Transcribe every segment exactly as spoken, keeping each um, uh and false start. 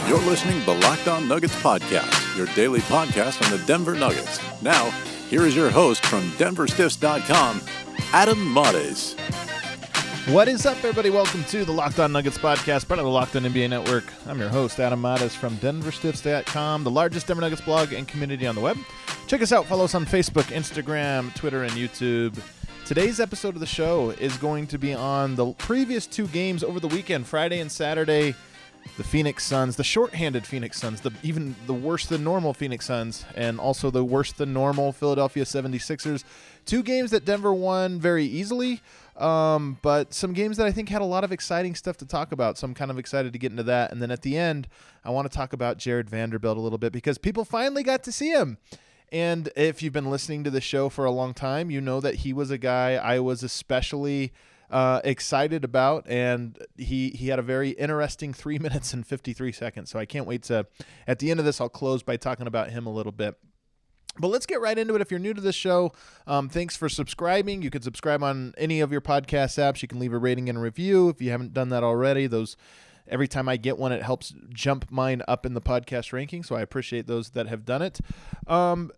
You're listening to the Locked On Nuggets podcast, your daily podcast on the Denver Nuggets. Now, here is your host from Denver Stiffs dot com, Adam Mares. What is up, everybody? Welcome to the Locked On Nuggets podcast, part of the Locked On N B A Network. I'm your host, Adam Mares from Denver Stiffs dot com, the largest Denver Nuggets blog and community on the web. Check us out. Follow us on Facebook, Instagram, Twitter, and YouTube. Today's episode of the show is going to be on the previous two games over the weekend, Friday and Saturday. The Phoenix Suns, the shorthanded Phoenix Suns, the even the worse than normal Phoenix Suns, and also the worse than normal Philadelphia seventy-sixers. Two games that Denver won very easily, um, but some games that I think had a lot of exciting stuff to talk about. So I'm kind of excited to get into that. And then at the end, I want to talk about Jared Vanderbilt a little bit because people finally got to see him. And if you've been listening to the show for a long time, you know that he was a guy I was especially uh, excited about, and he he had a very interesting three minutes and fifty-three seconds. So I can't wait to, at the end of this, I'll close by talking about him a little bit. But let's get right into it. If you're new to this show, um, thanks for subscribing. You can subscribe on any of your podcast apps. You can leave a rating and a review if you haven't done that already. Those Every time I get one, it helps jump mine up in the podcast ranking, so I appreciate those that have done it. Um,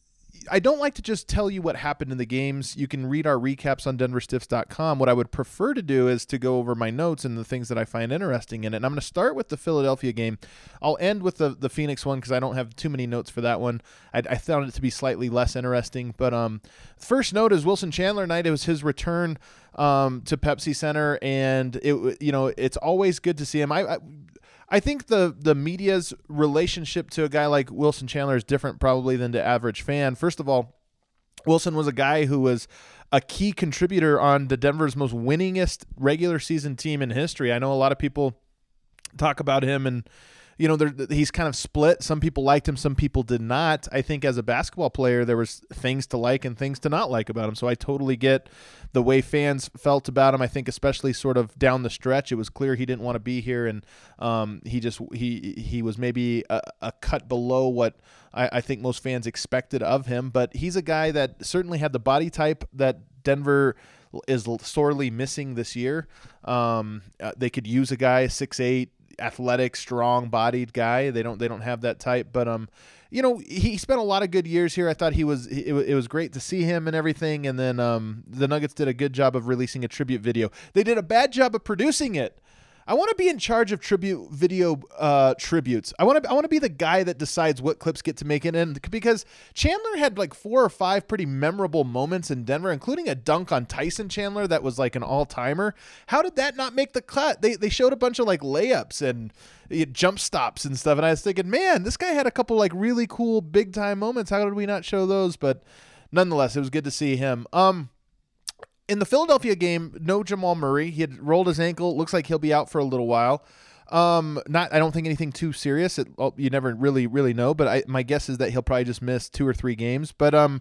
I don't like to just tell you what happened in the games. You can read our recaps on Denver Stiffs dot com. What I would prefer to do is to go over my notes and the things that I find interesting in it. And I'm going to start with the Philadelphia game. I'll end with the, the Phoenix one because I don't have too many notes for that one. I, I found it to be slightly less interesting. But um, first note is Wilson Chandler night. It was his return um, to Pepsi Center, and it you know it's always good to see him. I, I I think the the media's relationship to a guy like Wilson Chandler is different probably than the average fan. First of all, Wilson was a guy who was a key contributor on the Denver's most winningest regular season team in history. I know a lot of people talk about him and, you know, he's kind of split. Some people liked him, some people did not. I think as a basketball player, there was things to like and things to not like about him. So I totally get the way fans felt about him. I think especially sort of down the stretch, it was clear he didn't want to be here, and um, he just he he was maybe a, a cut below what I, I think most fans expected of him. But he's a guy that certainly had the body type that Denver is sorely missing this year. Um, uh, they could use a guy six eight, athletic, strong-bodied guy. They don't they don't have that type, but um, you know, he spent a lot of good years here. I thought he was it, it was great to see him and everything. And then um, the Nuggets did a good job of releasing a tribute video. They did a bad job of producing it. I want to be in charge of tribute video uh, tributes. I want to I want to be the guy that decides what clips get to make it in, because Chandler had like four or five pretty memorable moments in Denver, including a dunk on Tyson Chandler that was like an all-timer. How did that not make the cut? They they showed a bunch of like layups and uh, jump stops and stuff, and I was thinking, man, this guy had a couple like really cool big-time moments. How did we not show those? But nonetheless, it was good to see him. Um. In the Philadelphia game, no Jamal Murray. He had rolled his ankle. Looks like he'll be out for a little while. Um, not, I don't think anything too serious. It, well, you never really, really know. But I, my guess is that he'll probably just miss two or three games. But um,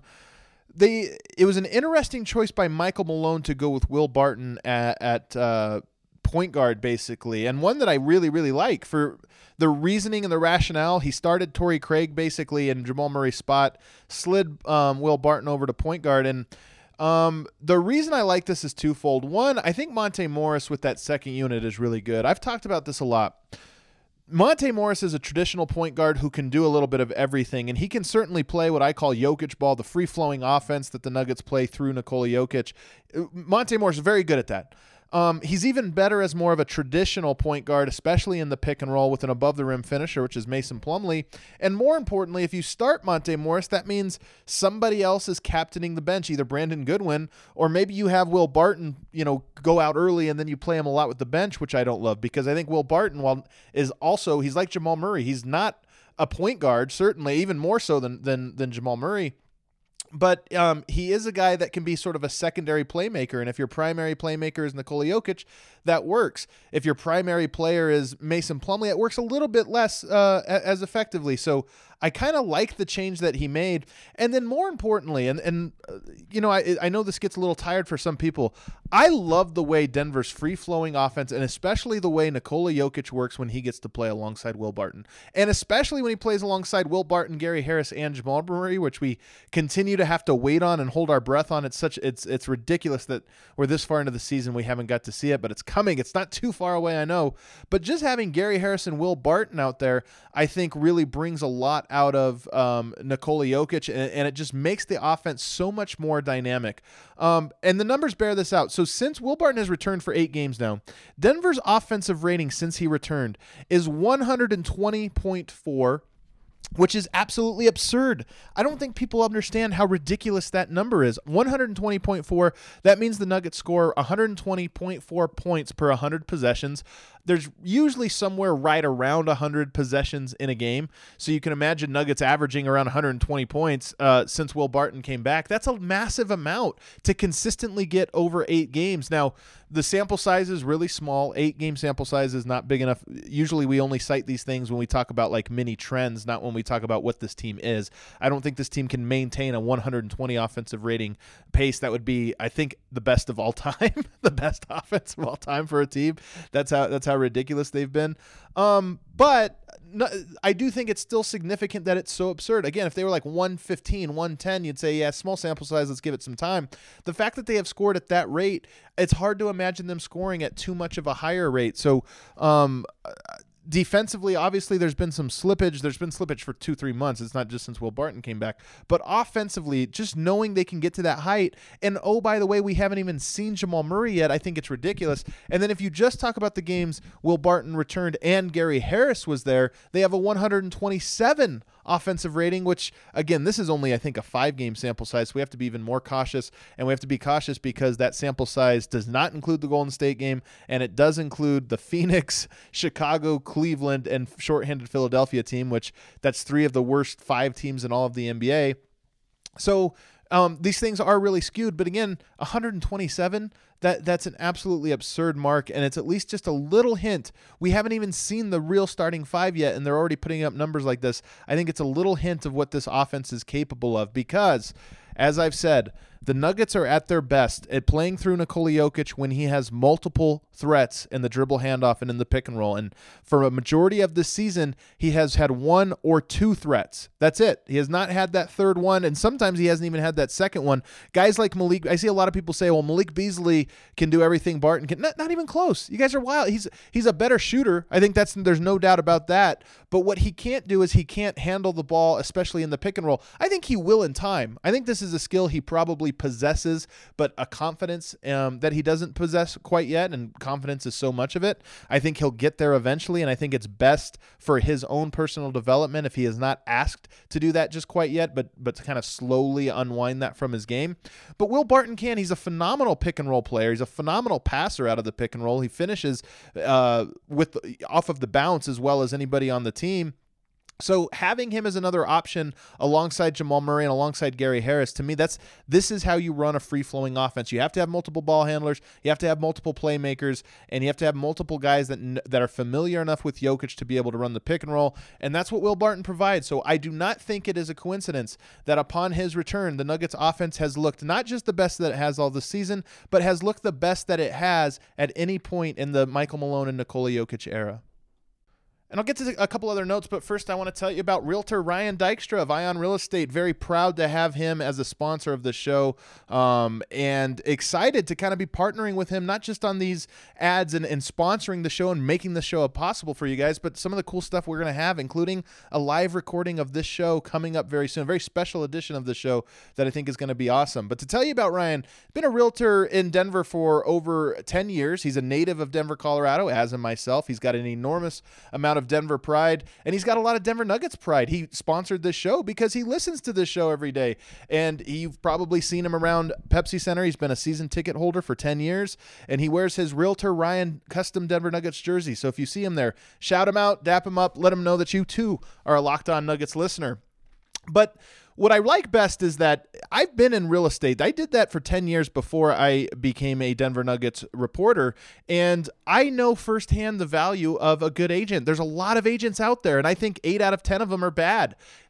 they, it was an interesting choice by Michael Malone to go with Will Barton at, at uh, point guard, basically, and one that I really, really like for the reasoning and the rationale. He started Torrey Craig basically in Jamal Murray's spot, slid um, Will Barton over to point guard, and Um, the reason I like this is twofold. One, I think Monte Morris with that second unit is really good. I've talked about this a lot. Monte Morris is a traditional point guard who can do a little bit of everything, and he can certainly play what I call Jokic ball, the free-flowing offense that the Nuggets play through Nikola Jokic. Monte Morris is very good at that. Um, he's even better as more of a traditional point guard, especially in the pick and roll with an above-the-rim finisher, which is Mason Plumlee. And more importantly, if you start Monte Morris, that means somebody else is captaining the bench, either Brandon Goodwin, or maybe you have Will Barton, you know, go out early and then you play him a lot with the bench, which I don't love, because I think Will Barton, while is also, he's like Jamal Murray. He's not a point guard, certainly, even more so than than than Jamal Murray. But um, he is a guy that can be sort of a secondary playmaker. And if your primary playmaker is Nikola Jokic, that works. If your primary player is Mason Plumlee, it works a little bit less uh, as effectively. So I kind of like the change that he made. And then more importantly, and, and uh, you know, I, I know this gets a little tired for some people. I love the way Denver's free-flowing offense, and especially the way Nikola Jokic works when he gets to play alongside Will Barton. And especially when he plays alongside Will Barton, Gary Harris, and Jamal Murray, which we continue to have to wait on and hold our breath on. It's such it's it's ridiculous that we're this far into the season we haven't got to see it, but it's coming. It's not too far away, I know. But just having Gary Harris and Will Barton out there, I think really brings a lot out of um, Nikola Jokic, and, and it just makes the offense so much more dynamic. Um, and the numbers bear this out. So since Will Barton has returned for eight games now, Denver's offensive rating since he returned is one twenty point four, which is absolutely absurd. I don't think people understand how ridiculous that number is. one twenty point four, that means the Nuggets score one twenty point four points per one hundred possessions. There's usually somewhere right around one hundred possessions in a game, so you can imagine Nuggets averaging around one hundred twenty points uh, since Will Barton came back. That's a massive amount to consistently get over eight games. Now, the sample size is really small. Eight-game sample size is not big enough. Usually we only cite these things when we talk about like mini trends, not when we talk about what this team is. I don't think this team can maintain a one twenty offensive rating pace. That would be, I think, the best of all time, the best offense of all time for a team. That's how that's how ridiculous they've been. Um, but no, I do think it's still significant that it's so absurd. Again, if they were like one fifteen, one ten, you'd say, yeah, small sample size, let's give it some time. The fact that they have scored at that rate, it's hard to imagine them scoring at too much of a higher rate. So, um, defensively, obviously, there's been some slippage. There's been slippage for two, three months. It's not just since Will Barton came back. But offensively, just knowing they can get to that height, and oh, by the way, we haven't even seen Jamal Murray yet. I think it's ridiculous. And then if you just talk about the games Will Barton returned and Gary Harris was there, they have a one twenty-seven offensive rating, which, again, this is only, I think, a five-game sample size, so we have to be even more cautious, and we have to be cautious because that sample size does not include the Golden State game, and it does include the Phoenix, Chicago, Cleveland, and shorthanded Philadelphia team, which that's three of the worst five teams in all of the N B A. So um, these things are really skewed, but again, one twenty-seven, that that's an absolutely absurd mark, and it's at least just a little hint. We haven't even seen the real starting five yet, and they're already putting up numbers like this. I think it's a little hint of what this offense is capable of because, as I've said, the Nuggets are at their best at playing through Nikola Jokic when he has multiple threats in the dribble handoff and in the pick and roll. And for a majority of this season, he has had one or two threats. That's it. He has not had that third one, and sometimes he hasn't even had that second one. Guys like Malik, I see a lot of people say, well, Malik Beasley can do everything Barton can. Not, not even close. You guys are wild. He's he's a better shooter. I think that's there's no doubt about that. But what he can't do is he can't handle the ball, especially in the pick and roll. I think he will in time. I think this is a skill he probably possesses, but a confidence um, that he doesn't possess quite yet, and confidence is so much of it. I think he'll get there eventually, and I think it's best for his own personal development if he is not asked to do that just quite yet, but but to kind of slowly unwind that from his game. But Will Barton can. He's a phenomenal pick and roll player. He's a phenomenal passer out of the pick and roll. He finishes uh, with off of the bounce as well as anybody on the team. So having him as another option alongside Jamal Murray and alongside Gary Harris, to me, that's this is how you run a free-flowing offense. You have to have multiple ball handlers, you have to have multiple playmakers, and you have to have multiple guys that that are familiar enough with Jokic to be able to run the pick and roll, and that's what Will Barton provides. So I do not think it is a coincidence that upon his return, the Nuggets offense has looked not just the best that it has all this season, but has looked the best that it has at any point in the Michael Malone and Nikola Jokic era. And I'll get to a couple other notes, but first I want to tell you about Realtor Ryan Dykstra of Ion Real Estate. Very proud to have him as a sponsor of the show, um, and excited to kind of be partnering with him, not just on these ads and, and sponsoring the show and making the show possible for you guys, but some of the cool stuff we're going to have, including a live recording of this show coming up very soon, a very special edition of the show that I think is going to be awesome. But to tell you about Ryan, been a realtor in Denver for over ten years. He's a native of Denver, Colorado, as am myself. He's got an enormous amount of Denver pride, and he's got a lot of Denver Nuggets pride. He sponsored this show because he listens to this show every day, and you've probably seen him around Pepsi Center. He's been a season ticket holder for ten years, and he wears his Realtor Ryan custom Denver Nuggets jersey. So if you see him there, shout him out, dap him up, let him know that you too are a Locked On Nuggets listener. But what I like best is that I've been in real estate. I did that for ten years before I became a Denver Nuggets reporter, and I know firsthand the value of a good agent. There's a lot of agents out there, and I think eight out of ten of them are bad.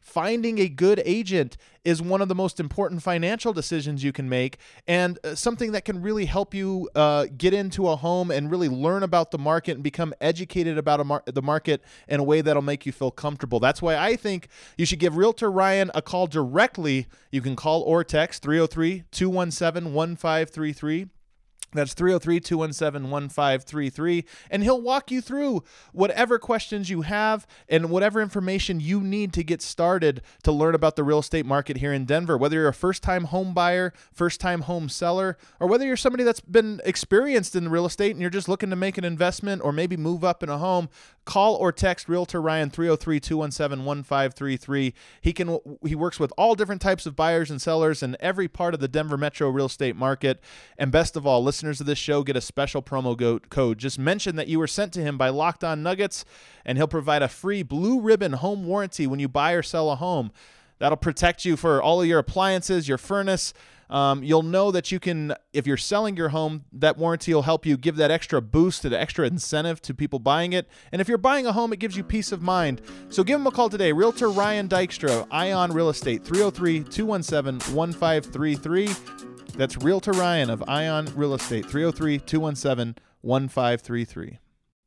finding a good agent is one of the most important financial decisions you can make, and uh, something that can really help you uh, get into a home and really learn about the market and become educated about a mar- the market in a way that'll make you feel comfortable. That's why I think you should give Realtor Ryan a call directly. You can call or text three oh three, two one seven, one five three three. That's three oh three, two one seven, one five three three, and he'll walk you through whatever questions you have and whatever information you need to get started to learn about the real estate market here in Denver. Whether you're a first-time home buyer, first-time home seller, or whether you're somebody that's been experienced in real estate and you're just looking to make an investment or maybe move up in a home, call or text Realtor Ryan three oh three, two one seven, one five three three. He can he works with all different types of buyers and sellers in every part of the Denver metro real estate market. And best of all, listeners of this show get a special promo go- code. Just mention that you were sent to him by Locked On Nuggets, and he'll provide a free blue ribbon home warranty when you buy or sell a home. That'll protect you for all of your appliances, your furnace. Um, you'll know that you can, if you're selling your home, that warranty will help you give that extra boost, that extra incentive to people buying it. And if you're buying a home, it gives you peace of mind. So give him a call today. Realtor Ryan Dykstra, Ion Real Estate, three oh three, two one seven, one five three three. That's Realtor Ryan of Ion Real Estate, three oh three, two one seven, one five three three.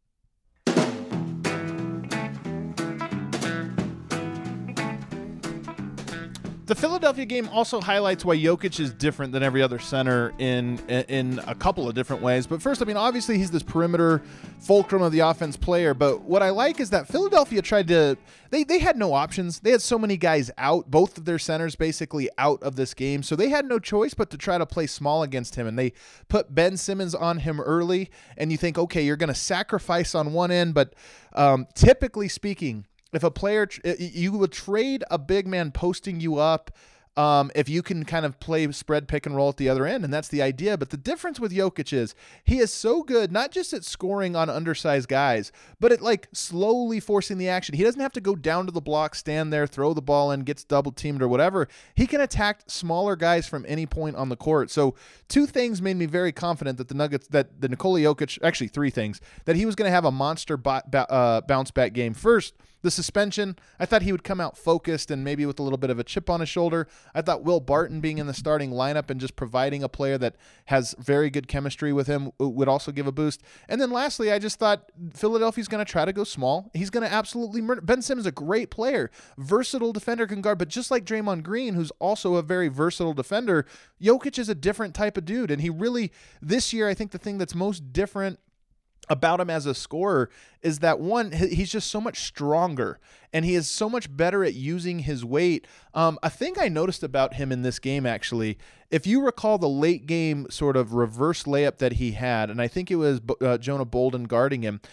The Philadelphia game also highlights why Jokic is different than every other center in in a couple of different ways. But first, I mean, obviously he's this perimeter fulcrum of the offense player. But what I like is that Philadelphia tried to they they had no options. They had so many guys out, both of their centers basically out of this game. So they had no choice but to try to play small against him. And they put Ben Simmons on him early. And you think, okay, you're going to sacrifice on one end. But um, typically speaking, if a player, you would trade a big man posting you up um, if you can kind of play spread pick and roll at the other end, and that's the idea. But the difference with Jokic is he is so good, not just at scoring on undersized guys, but at like slowly forcing the action. He doesn't have to go down to the block, stand there, throw the ball in, gets double teamed or whatever. He can attack smaller guys from any point on the court. So two things made me very confident that the Nuggets, that the Nikola Jokic, actually three things, that he was going to have a monster b- b- uh, bounce back game. First, the suspension, I thought he would come out focused and maybe with a little bit of a chip on his shoulder. I thought Will Barton being in the starting lineup and just providing a player that has very good chemistry with him would also give a boost. And then lastly, I just thought Philadelphia's going to try to go small. He's going to absolutely murder. Ben Simmons is a great player, versatile defender, can guard, but just like Draymond Green, who's also a very versatile defender, Jokic is a different type of dude. And he really, this year, I think the thing that's most different about him as a scorer is that, one, he's just so much stronger and he is so much better at using his weight. Um, a thing I noticed about him in this game, actually, if you recall the late game sort of reverse layup that he had, and I think it was uh, Jonah Bolden guarding him.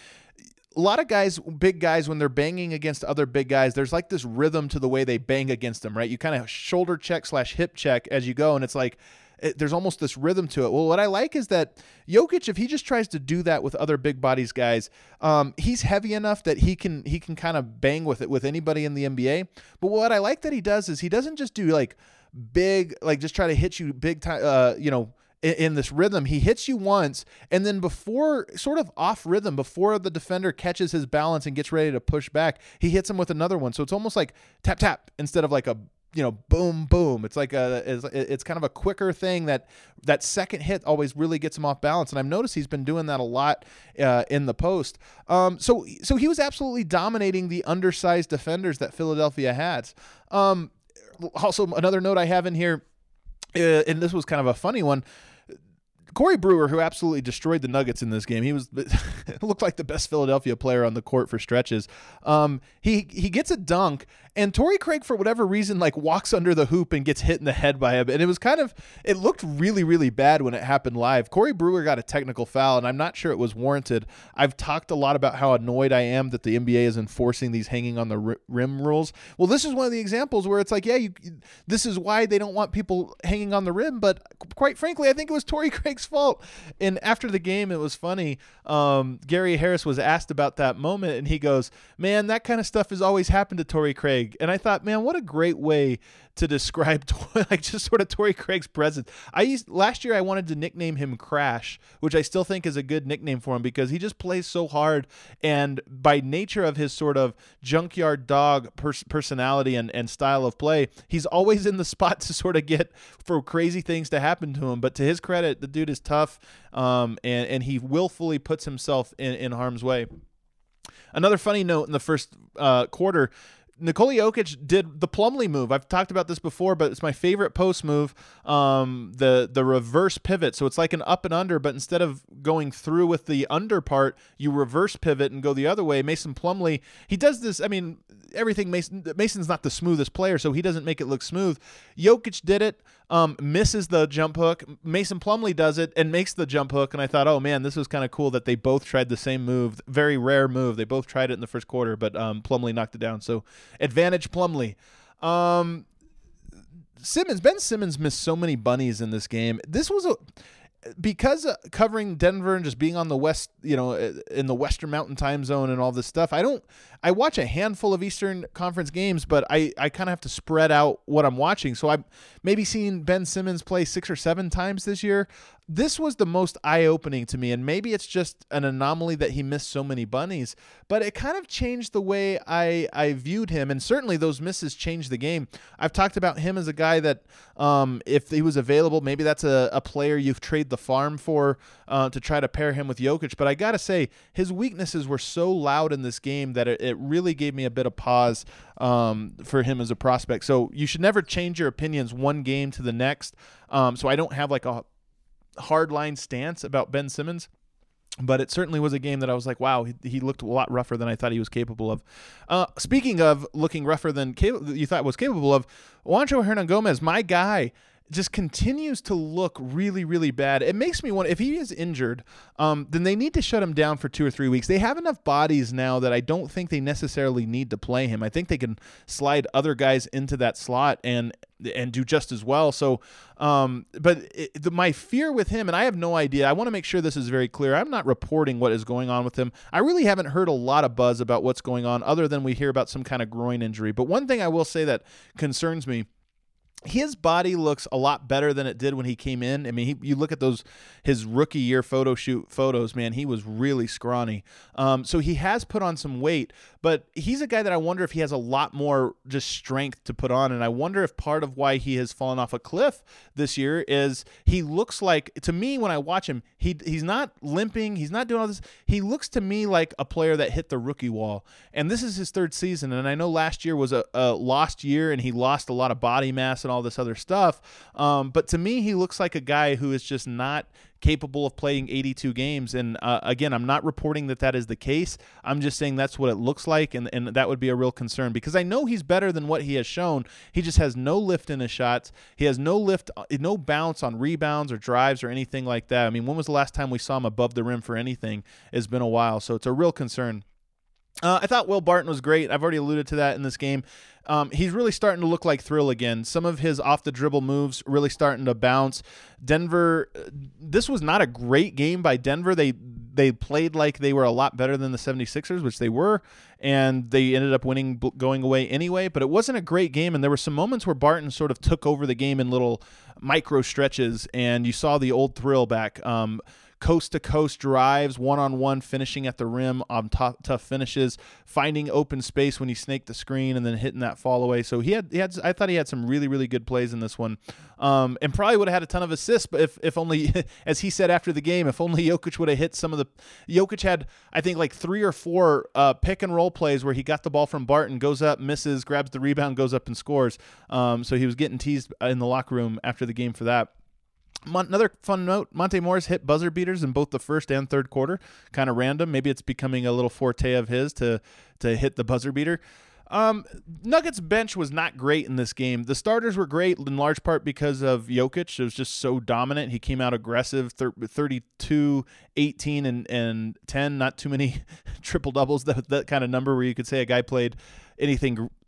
A lot of guys, big guys, when they're banging against other big guys, there's like this rhythm to the way they bang against them, right? You kind of shoulder check slash hip check as you go, and it's like, It, there's almost this rhythm to it. Well, what I like is that Jokic, if he just tries to do that with other big bodies guys, um, he's heavy enough that he can he can kind of bang with it with anybody in the N B A. But what I like that he does is he doesn't just do like big, like just try to hit you big time, uh, you know, in, in this rhythm. He hits you once, and then before, sort of off rhythm, before the defender catches his balance and gets ready to push back, he hits him with another one. So it's almost like tap tap instead of like a, you know, boom, boom. It's like a, it's, it's kind of a quicker thing that that second hit always really gets him off balance. And I've noticed he's been doing that a lot uh, in the post. Um, so, so he was absolutely dominating the undersized defenders that Philadelphia had. Um, also, another note I have in here, uh, and this was kind of a funny one. Corey Brewer, who absolutely destroyed the Nuggets in this game, he was looked like the best Philadelphia player on the court for stretches. Um, he he gets a dunk, and Torrey Craig, for whatever reason, like walks under the hoop and gets hit in the head by him. And it was kind of, it looked really, really bad when it happened live. Corey Brewer got a technical foul, and I'm not sure it was warranted. I've talked a lot about how annoyed I am that the N B A is enforcing these hanging on the rim rules. Well, this is one of the examples where it's like, yeah, you, this is why they don't want people hanging on the rim. But quite frankly, I think it was Torrey Craig's fault. And after the game, it was funny. Um, Gary Harris was asked about that moment, and he goes, man, that kind of stuff has always happened to Torrey Craig. And I thought, man, what a great way to describe like just sort of Torrey Craig's presence. I used last year I wanted to nickname him Crash, which I still think is a good nickname for him because he just plays so hard, and by nature of his sort of junkyard dog pers- personality and, and style of play, he's always in the spot to sort of get for crazy things to happen to him. But to his credit, the dude is tough, um, and, and he willfully puts himself in, in harm's way. Another funny note in the first uh, quarter, Nikola Jokic did the Plumlee move. I've talked about this before, but it's my favorite post move, um, the the reverse pivot. So it's like an up and under, but instead of going through with the under part, you reverse pivot and go the other way. Mason Plumlee, he does this. I mean, everything Mason Mason's not the smoothest player, so he doesn't make it look smooth. Jokic did it, um, misses the jump hook. Mason Plumlee does it and makes the jump hook, and I thought, oh man, this was kind of cool that they both tried the same move. Very rare move. They both tried it in the first quarter, but um, Plumlee knocked it down. So advantage Plumlee. Um, Simmons, Ben Simmons missed so many bunnies in this game. This was a because uh, covering Denver and just being on the west, you know, in the Western Mountain time zone and all this stuff. I don't. I watch a handful of Eastern Conference games, but I, I kind of have to spread out what I'm watching. So I've maybe seen Ben Simmons play six or seven times this year. This was the most eye-opening to me, and maybe it's just an anomaly that he missed so many bunnies, but it kind of changed the way I, I viewed him, and certainly those misses changed the game. I've talked about him as a guy that um, if he was available, maybe that's a, a player you've traded the farm for uh, to try to pair him with Jokic, but I got to say, his weaknesses were so loud in this game that it, it really gave me a bit of pause um, for him as a prospect. So you should never change your opinions one game to the next, um, so I don't have like a hardline stance about Ben Simmons, but it certainly was a game that I was like, wow, he, he looked a lot rougher than I thought he was capable of. Uh, speaking of looking rougher than cap- you thought was capable of, Juancho Hernangomez, my guy, just continues to look really, really bad. It makes me wonder if he is injured, um, then they need to shut him down for two or three weeks. They have enough bodies now that I don't think they necessarily need to play him. I think they can slide other guys into that slot and and do just as well. So, um, but it, the, my fear with him, and I have no idea, I want to make sure this is very clear. I'm not reporting what is going on with him. I really haven't heard a lot of buzz about what's going on other than we hear about some kind of groin injury. But one thing I will say that concerns me, his body looks a lot better than it did when he came in. I mean, he, you look at those his rookie year photo shoot photos, man, he was really scrawny. Um, so he has put on some weight, but he's a guy that I wonder if he has a lot more just strength to put on. And I wonder if part of why he has fallen off a cliff this year is he looks like, to me, when I watch him, he he's not limping. He's not doing all this. He looks to me like a player that hit the rookie wall. And this is his third season. And I know last year was a, a lost year and he lost a lot of body mass and all this other stuff. Um, but to me, he looks like a guy who is just not capable of playing eighty-two games. And uh, again, I'm not reporting that that is the case. I'm just saying that's what it looks like. And, and that would be a real concern because I know he's better than what he has shown. He just has no lift in his shots. He has no lift, no bounce on rebounds or drives or anything like that. I mean, when was the last time we saw him above the rim for anything? It's been a while. So it's a real concern. Uh, I thought Will Barton was great. I've already alluded to that in this game. Um, he's really starting to look like Thrill again. Some of his off-the-dribble moves really starting to bounce. Denver, this was not a great game by Denver. They they played like they were a lot better than the seventy-sixers, which they were, and they ended up winning going away anyway. But it wasn't a great game, and there were some moments where Barton sort of took over the game in little micro stretches, and you saw the old Thrill back. Um, coast-to-coast drives, one-on-one finishing at the rim on tough, tough finishes, finding open space when he snaked the screen and then hitting that fall away. So he had, he had, I thought he had some really, really good plays in this one, um, and probably would have had a ton of assists, but if, if only, as he said after the game, if only Jokic would have hit some of the, Jokic had, I think, like three or four uh, pick-and-roll plays where he got the ball from Barton, goes up, misses, grabs the rebound, goes up and scores. Um, so he was getting teased in the locker room after the game for that. Another fun note, Monte Morris hit buzzer beaters in both the first and third quarter. Kind of random. Maybe it's becoming a little forte of his to to hit the buzzer beater. Um, Nuggets bench was not great in this game. The starters were great in large part because of Jokic. It was just so dominant. He came out aggressive, thirty-two, eighteen, and, and ten. Not too many triple-doubles, that, that kind of number where you could say a guy played anything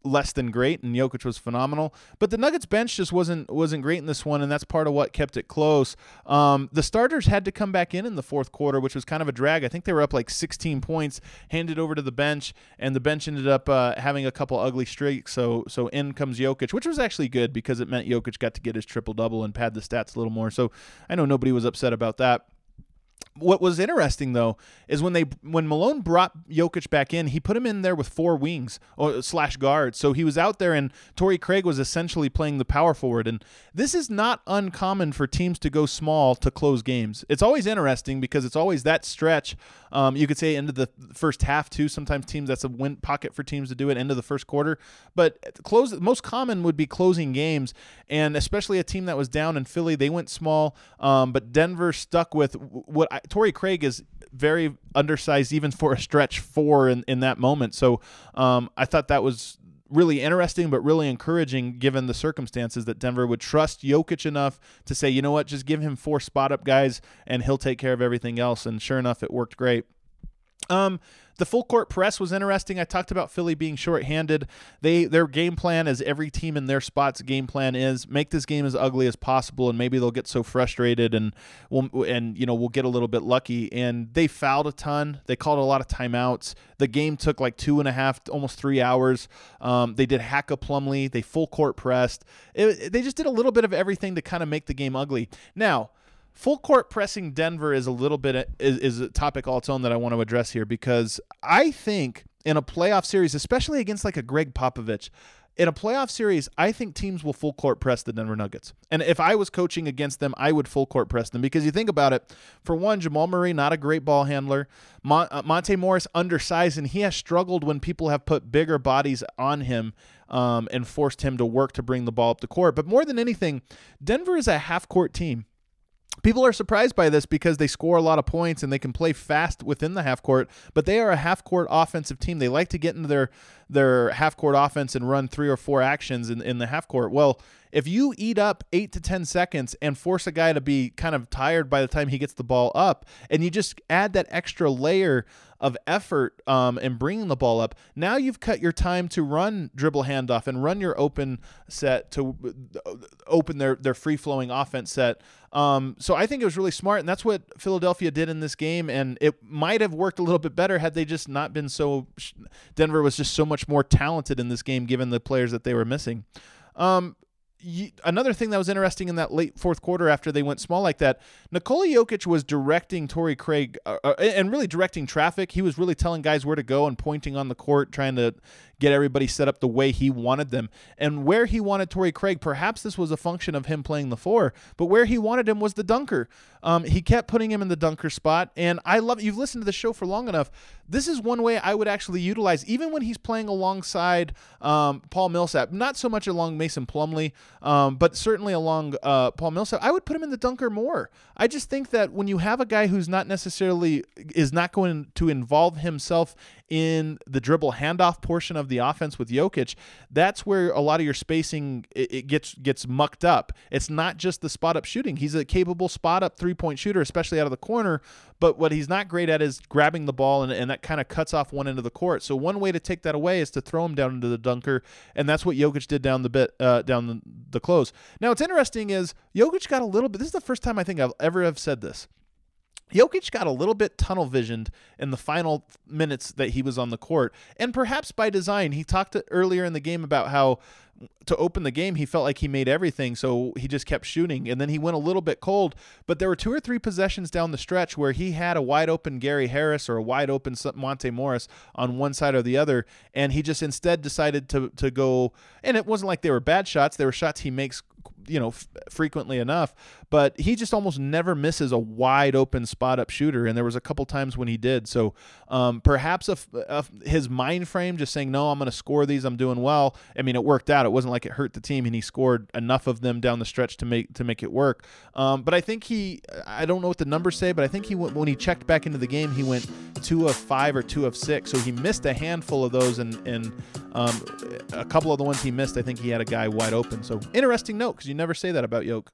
less than great, and Jokic was phenomenal. But the Nuggets bench just wasn't wasn't great in this one, and that's part of what kept it close. Um, the starters had to come back in in the fourth quarter, which was kind of a drag. I think they were up like sixteen points, handed over to the bench, and the bench ended up uh, having a couple ugly streaks. So so in comes Jokic, which was actually good because it meant Jokic got to get his triple-double and pad the stats a little more. So I know nobody was upset about that. What was interesting, though, is when they when Malone brought Jokic back in, he put him in there with four wings or slash guards. So he was out there, and Torrey Craig was essentially playing the power forward. And this is not uncommon for teams to go small to close games. It's always interesting because it's always that stretch. Um, you could say into the first half, too. Sometimes teams, that's a win pocket for teams to do it into the first quarter. But close most common would be closing games, and especially a team that was down in Philly, they went small. Um, but Denver stuck with what I, Torrey Craig is very undersized even for a stretch four in, in that moment. So um, I thought that was really interesting, but really encouraging given the circumstances that Denver would trust Jokic enough to say, you know what, just give him four spot-up guys, and he'll take care of everything else. And sure enough, it worked great. Um, the full court press was interesting. I talked about Philly being shorthanded. They their game plan, as every team in their spot's game plan is, make this game as ugly as possible, and maybe they'll get so frustrated and we'll, and you know we'll get a little bit lucky. And they fouled a ton. They called a lot of timeouts. The game took like two and a half, almost three hours. Um, they did hack a Plumlee. They full court pressed. It, they just did a little bit of everything to kind of make the game ugly. Now, full court pressing Denver is a little bit is, is a topic all its own that I want to address here, because I think in a playoff series, especially against like a Greg Popovich, in a playoff series, I think teams will full court press the Denver Nuggets. And if I was coaching against them, I would full court press them, because you think about it, for one, Jamal Murray, not a great ball handler. Mon- uh, Monte Morris, undersized, and he has struggled when people have put bigger bodies on him um, and forced him to work to bring the ball up the court. But more than anything, Denver is a half-court team. People are surprised by this because they score a lot of points and they can play fast within the half court, but they are a half court offensive team. They like to get into their their half court offense and run three or four actions in, in the half court. Well, if you eat up eight to ten seconds and force a guy to be kind of tired by the time he gets the ball up, and you just add that extra layer of effort um, and bringing the ball up, now you've cut your time to run dribble handoff and run your open set to open their, their free-flowing offense set. Um, so I think it was really smart, and that's what Philadelphia did in this game, and it might have worked a little bit better had they just not been so – Denver was just so much more talented in this game given the players that they were missing. Um, Another thing that was interesting in that late fourth quarter after they went small like that, Nikola Jokic was directing Torrey Craig uh, and really directing traffic. He was really telling guys where to go and pointing on the court, trying to get everybody set up the way he wanted them. And where he wanted Torrey Craig, perhaps this was a function of him playing the four, but where he wanted him was the dunker. Um, he kept putting him in the dunker spot, and I love it. You've listened to the show for long enough. This is one way I would actually utilize, even when he's playing alongside um, Paul Millsap, not so much along Mason Plumlee, um, but certainly along uh, Paul Millsap. I would put him in the dunker more. I just think that when you have a guy who's not necessarily is not going to involve himself in the dribble handoff portion of the offense with Jokic, that's where a lot of your spacing it, it gets gets mucked up. It's not just the spot up shooting. He's a capable spot up three point shooter, especially out of the corner. But what he's not great at is grabbing the ball, and, and that kind of cuts off one end of the court. So one way to take that away is to throw him down into the dunker, and that's what Jokic did down the bit uh, down the, the close. Now what's interesting is Jokic got a little bit. This is the first time I think I've ever have said this. Jokic got a little bit tunnel visioned in the final minutes that he was on the court, and perhaps by design. He talked earlier in the game about how to open the game, he felt like he made everything, so he just kept shooting, and then he went a little bit cold. But there were two or three possessions down the stretch where he had a wide open Gary Harris or a wide open Monte Morris on one side or the other, and he just instead decided to to go, and it wasn't like they were bad shots. They were shots he makes you know, f- frequently enough, but he just almost never misses a wide open spot up shooter. And there was a couple times when he did. So um, perhaps a, a, his mind frame just saying, no, I'm going to score these, I'm doing well. I mean, it worked out. It wasn't like it hurt the team, and he scored enough of them down the stretch to make, to make it work. Um, but I think he, I don't know what the numbers say, but I think he went, when he checked back into the game, he went two of five or two of six. So he missed a handful of those, and, and um, a couple of the ones he missed, I think he had a guy wide open. So interesting note, because you never say that about Yoke.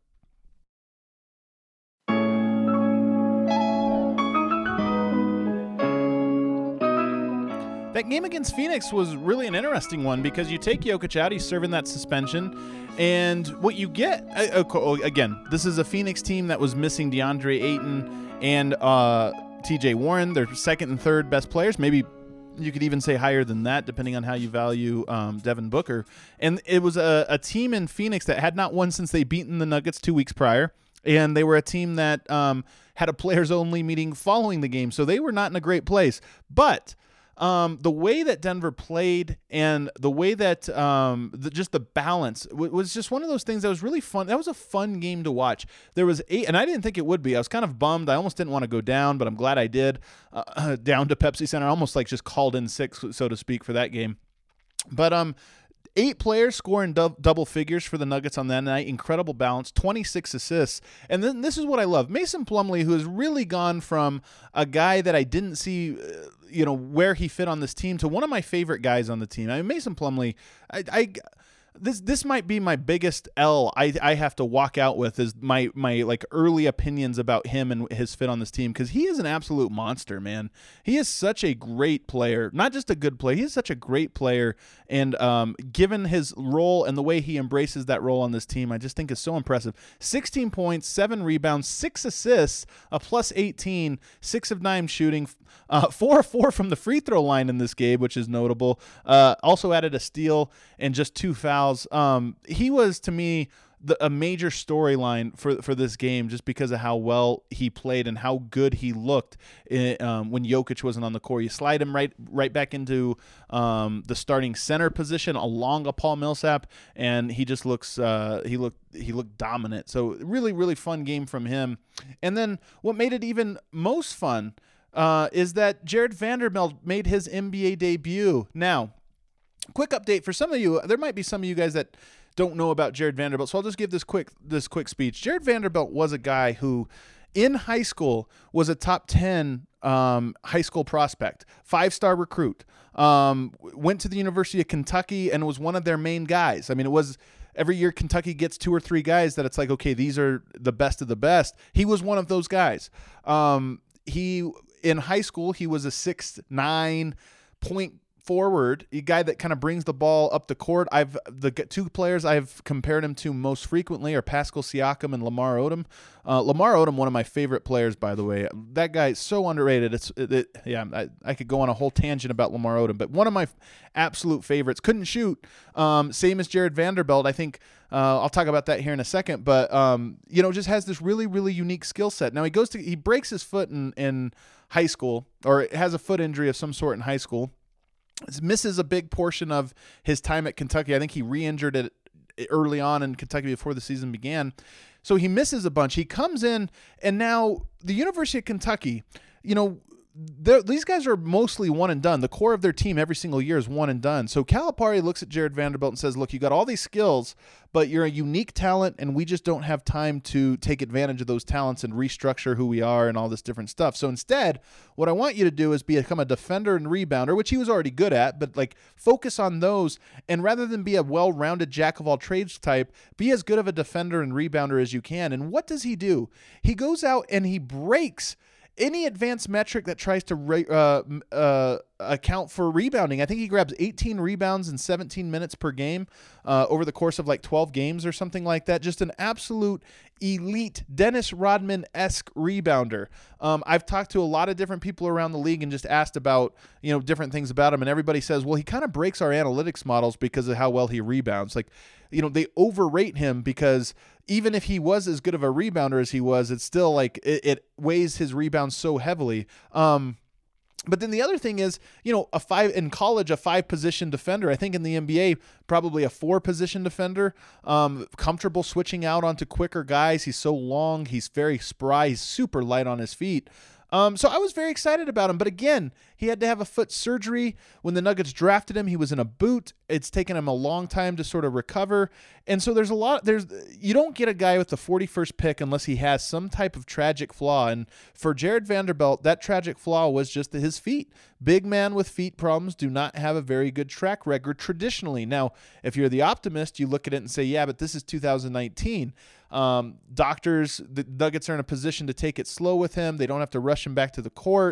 that game against Phoenix was really an interesting one because you take Jokic out, he's serving that suspension, and what you get, again, this is a Phoenix team that was missing DeAndre Ayton and uh, T J Warren, their second and third best players, maybe you could even say higher than that, depending on how you value um, Devin Booker. And it was a, a team in Phoenix that had not won since they beaten the Nuggets two weeks prior. And they were a team that um, had a players-only meeting following the game. So they were not in a great place. But um, the way that Denver played and the way that um, the, just the balance w- was just one of those things that was really fun. That was a fun game to watch. There was eight, and I didn't think it would be. I was kind of bummed. I almost didn't want to go down, but I'm glad I did. Uh, down to Pepsi Center. I almost like just called in sick, so to speak, for that game. But um. Eight players scoring du- double figures for the Nuggets on that night. Incredible balance, twenty-six assists. And then this is what I love. Mason Plumlee, who has really gone from a guy that I didn't see, uh, you know, where he fit on this team to one of my favorite guys on the team. I mean, Mason Plumlee, I, I this this might be my biggest L I, I have to walk out with is my my like early opinions about him and his fit on this team, because he is an absolute monster, man. He is such a great player, not just a good player. He's such a great player, and um, given his role and the way he embraces that role on this team, I just think is so impressive. sixteen points, seven rebounds, six assists, a plus eighteen, six of nine shooting, uh, four of four from the free throw line in this game, which is notable. Uh, also added a steal and just two fouls. Um, he was, to me, the, a major storyline for for this game, just because of how well he played and how good he looked in, um, when Jokic wasn't on the court. You slide him right right back into um, the starting center position along a Paul Millsap, and he just looks uh, he looked he looked dominant. So really really fun game from him. And then what made it even most fun uh, is that Jared Vanderbilt made his N B A debut. Now, quick update for some of you. There might be some of you guys that don't know about Jared Vanderbilt, so I'll just give this quick this quick speech. Jared Vanderbilt was a guy who, in high school, was a top ten um, high school prospect, five-star recruit. Um, went to the University of Kentucky and was one of their main guys. I mean, it was every year Kentucky gets two or three guys that it's like, okay, these are the best of the best. He was one of those guys. Um, he in high school he was a six nine point forward, a guy that kind of brings the ball up the court. I've the two players I've compared him to most frequently are Pascal Siakam and Lamar Odom. Uh, Lamar Odom, one of my favorite players, by the way. That guy is so underrated. It's it, it, yeah, I, I could go on a whole tangent about Lamar Odom, but one of my absolute favorites. Couldn't shoot. Um, same as Jared Vanderbilt. I think uh, I'll talk about that here in a second, but um, you know, just has this really really unique skill set. Now he goes to he breaks his foot in in high school, or has a foot injury of some sort in high school. Misses a big portion of his time at Kentucky. I think he re-injured it early on in Kentucky before the season began. So he misses a bunch. He comes in, and now the University of Kentucky, you know, these guys are mostly one and done. The core of their team every single year is one and done. So Calipari looks at Jared Vanderbilt and says, look, you got all these skills, but you're a unique talent, and we just don't have time to take advantage of those talents and restructure who we are and all this different stuff. So instead, what I want you to do is become a defender and rebounder, which he was already good at, but like focus on those. And rather than be a well-rounded jack-of-all-trades type, be as good of a defender and rebounder as you can. And what does he do? He goes out and he breaks any advanced metric that tries to uh, uh, account for rebounding. I think he grabs eighteen rebounds in seventeen minutes per game uh, over the course of like twelve games or something like that. Just an absolute elite Dennis Rodman-esque rebounder. Um, I've talked to a lot of different people around the league and just asked about, you know, different things about him, and everybody says, well, he kind of breaks our analytics models because of how well he rebounds. Like, you know, they overrate him because even if he was as good of a rebounder as he was, it's still like it, it weighs his rebounds so heavily. Um, But then the other thing is, you know, a five in college, a five position defender. I think in the N B A, probably a four position defender. Um, comfortable switching out onto quicker guys. He's so long. He's very spry. He's super light on his feet. Um, so I was very excited about him. But again, he had to have a foot surgery. When the Nuggets drafted him, he was in a boot. It's taken him a long time to sort of recover. And so there's a lot, there's, you don't get a guy with the forty-first pick unless he has some type of tragic flaw. And for Jared Vanderbilt, that tragic flaw was just his feet. Big man with feet problems do not have a very good track record traditionally. Now, if you're the optimist, you look at it and say, yeah, but this is two thousand nineteen. Um, doctors, the Nuggets are in a position to take it slow with him. They don't have to rush him back to the court.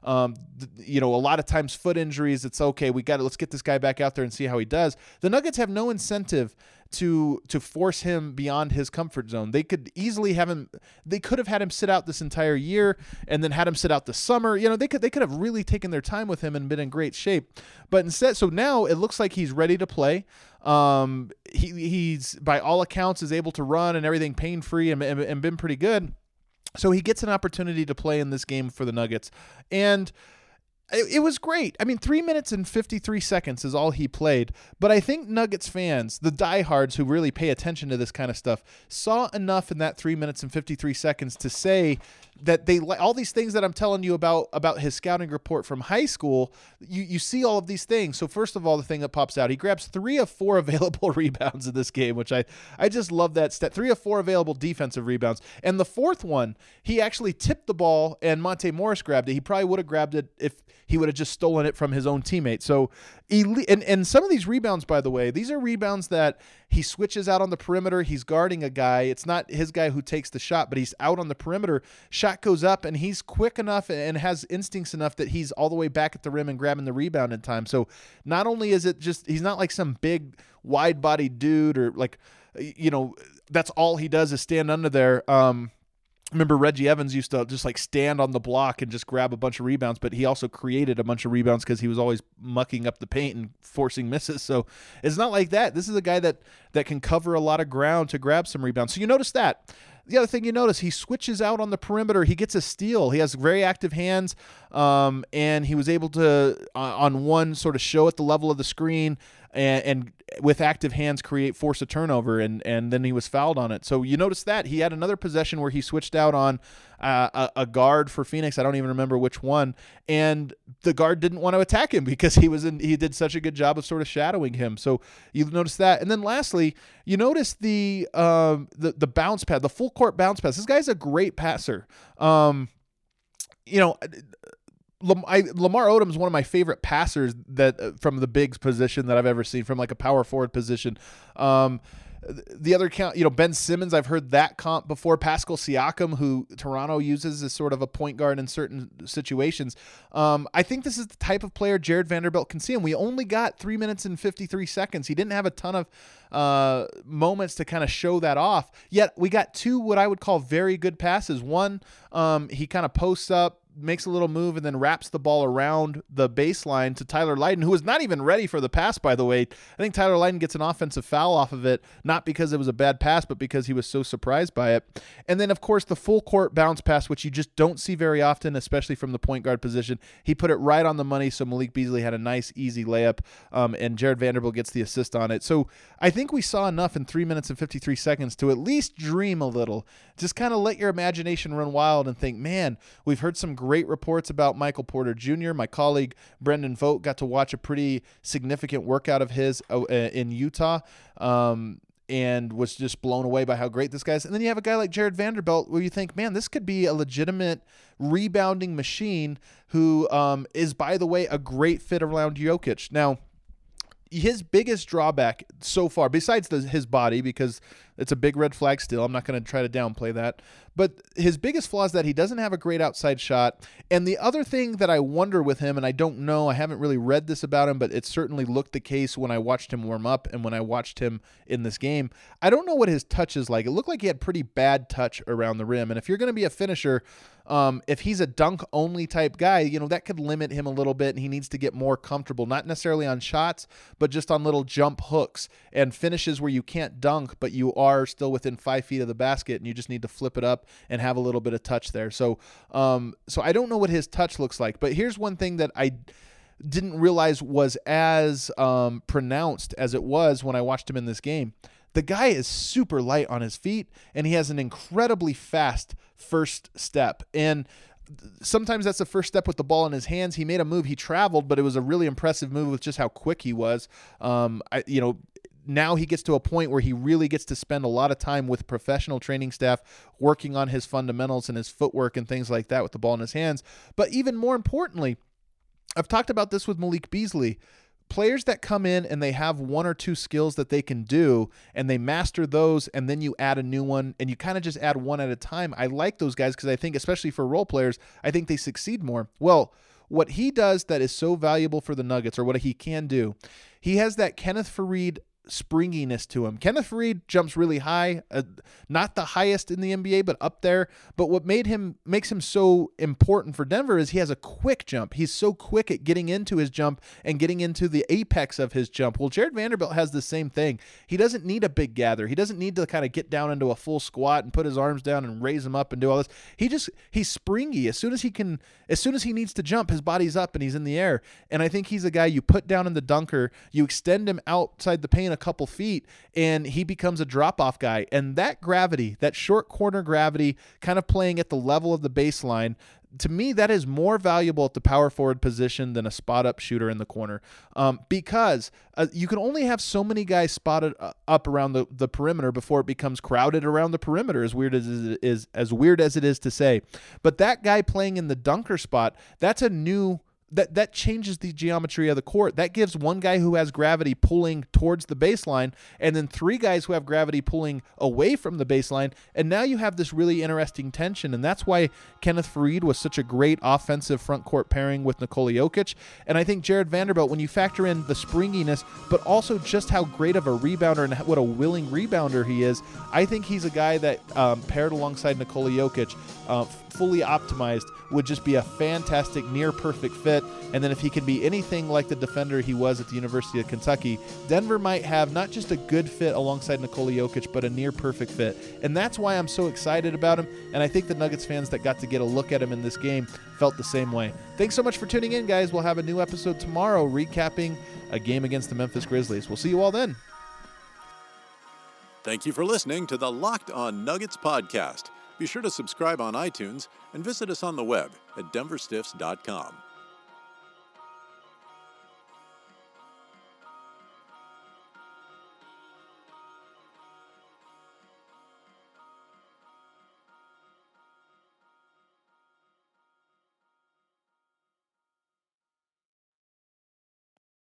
Um, th- you know, a lot of times foot injuries, it's okay. We got to, let's get this guy back out there and see how he does. The Nuggets have no incentive to to force him beyond his comfort zone. They could easily have him, they could have had him sit out this entire year and then had him sit out the summer. You know, they could they could have really taken their time with him and been in great shape. But instead, so now it looks like he's ready to play. Um, he he's by all accounts is able to run and everything pain-free and, and, and been pretty good. So he gets an opportunity to play in this game for the Nuggets. And It, it was great. I mean, three minutes and fifty-three seconds is all he played. But I think Nuggets fans, the diehards who really pay attention to this kind of stuff, saw enough in that three minutes and fifty-three seconds to say that they all these things that I'm telling you about about his scouting report from high school. You you see all of these things. So first of all, the thing that pops out, he grabs three of four available rebounds in this game, which I I just love that stat. Three of four available defensive rebounds, and the fourth one, he actually tipped the ball, and Monte Morris grabbed it. He probably would have grabbed it if he would have just stolen it from his own teammate. So, and, and some of these rebounds, by the way, these are rebounds that he switches out on the perimeter. He's guarding a guy. It's not his guy who takes the shot, but he's out on the perimeter. Shot goes up, and he's quick enough and has instincts enough that he's all the way back at the rim and grabbing the rebound in time. So not only is it just, he's not like some big wide-bodied dude or like, you know, that's all he does is stand under there. Um, Remember Reggie Evans used to just like stand on the block and just grab a bunch of rebounds, but he also created a bunch of rebounds because he was always mucking up the paint and forcing misses. So it's not like that. This is a guy that that can cover a lot of ground to grab some rebounds. So you notice that. The other thing you notice, he switches out on the perimeter. He gets a steal. He has very active hands, um, and he was able to, uh, on one, sort of show at the level of the screen and, and with active hands create force a turnover, and and then he was fouled on it. So you notice that. He had another possession where he switched out on uh, a, a guard for Phoenix. I don't even remember which one, and the guard didn't want to attack him because he was in, he did such a good job of sort of shadowing him. So you notice that. And then lastly, you notice the um, the the bounce pad, the full court bounce pass. This guy's a great passer. Um, you know, Lam- I, Lamar Odom is one of my favorite passers that uh, from the bigs position that I've ever seen, from like a power forward position. Um, the other count, you know, Ben Simmons, I've heard that comp before. Pascal Siakam, who Toronto uses as sort of a point guard in certain situations. Um, I think this is the type of player Jared Vanderbilt can see, and we only got three minutes and fifty-three seconds. He didn't have a ton of uh, moments to kind of show that off. Yet we got two what I would call very good passes. One, um, he kind of posts up, makes a little move, and then wraps the ball around the baseline to Tyler Lydon, who was not even ready for the pass, by the way. I think Tyler Lydon gets an offensive foul off of it, not because it was a bad pass, but because he was so surprised by it. And then, of course, the full court bounce pass, which you just don't see very often, especially from the point guard position. He put it right on the money, so Malik Beasley had a nice, easy layup, um, and Jared Vanderbilt gets the assist on it. So I think we saw enough in three minutes and fifty-three seconds to at least dream a little. Just kind of let your imagination run wild and think, man, we've heard some great reports about Michael Porter Junior My colleague Brendan Vogt got to watch a pretty significant workout of his uh, in Utah, um, and was just blown away by how great this guy is. And then you have a guy like Jared Vanderbilt where you think, man, this could be a legitimate rebounding machine who um, is, by the way, a great fit around Jokic. Now, his biggest drawback so far, besides the, his body, because it's a big red flag still, I'm not going to try to downplay that, but his biggest flaw is that he doesn't have a great outside shot. And the other thing that I wonder with him, and I don't know, I haven't really read this about him, but it certainly looked the case when I watched him warm up and when I watched him in this game, I don't know what his touch is like. It looked like he had pretty bad touch around the rim. And if you're going to be a finisher, Um, if he's a dunk-only type guy, you know, that could limit him a little bit, and he needs to get more comfortable, not necessarily on shots, but just on little jump hooks and finishes where you can't dunk, but you are still within five feet of the basket, and you just need to flip it up and have a little bit of touch there. So, um, so I don't know what his touch looks like, but here's one thing that I didn't realize was as um, pronounced as it was when I watched him in this game. The guy is super light on his feet, and he has an incredibly fast first step. And sometimes that's the first step with the ball in his hands. He made a move. He traveled, but it was a really impressive move with just how quick he was. Um, I, you know, now he gets to a point where he really gets to spend a lot of time with professional training staff working on his fundamentals and his footwork and things like that with the ball in his hands. But even more importantly, I've talked about this with Malik Beasley. Players that come in and they have one or two skills that they can do and they master those, and then you add a new one and you kind of just add one at a time. I like those guys because I think, especially for role players, I think they succeed more. Well, what he does that is so valuable for the Nuggets, or what he can do, he has that Kenneth Faried springiness to him. Kenneth Faried jumps really high, uh, not the highest in the N B A, but up there. But what made him makes him so important for Denver is he has a quick jump. He's so quick at getting into his jump and getting into the apex of his jump. Well, Jared Vanderbilt has the same thing. He doesn't need a big gather. He doesn't need to kind of get down into a full squat and put his arms down and raise them up and do all this. He just he's springy. As soon as he can, as soon as he needs to jump, his body's up and he's in the air. And I think he's a guy you put down in the dunker, you extend him outside the paint a couple feet, and he becomes a drop-off guy. And that gravity, that short corner gravity, kind of playing at the level of the baseline, to me, that is more valuable at the power forward position than a spot-up shooter in the corner, um, because uh, you can only have so many guys spotted uh, up around the, the perimeter before it becomes crowded around the perimeter, as weird as it is, as weird as it is to say. But that guy playing in the dunker spot, that's a new That that changes the geometry of the court. That gives one guy who has gravity pulling towards the baseline, and then three guys who have gravity pulling away from the baseline, and now you have this really interesting tension, and that's why Kenneth Faried was such a great offensive front court pairing with Nikola Jokic. And I think Jared Vanderbilt, when you factor in the springiness, but also just how great of a rebounder and what a willing rebounder he is, I think he's a guy that um, paired alongside Nikola Jokic, uh, fully optimized, would just be a fantastic, near-perfect fit. And then if he can be anything like the defender he was at the University of Kentucky, Denver might have not just a good fit alongside Nikola Jokic, but a near-perfect fit. And that's why I'm so excited about him, and I think the Nuggets fans that got to get a look at him in this game felt the same way. Thanks so much for tuning in, guys. We'll have a new episode tomorrow recapping a game against the Memphis Grizzlies. We'll see you all then. Thank you for listening to the Locked On Nuggets podcast. Be sure to subscribe on iTunes and visit us on the web at denver stiffs dot com.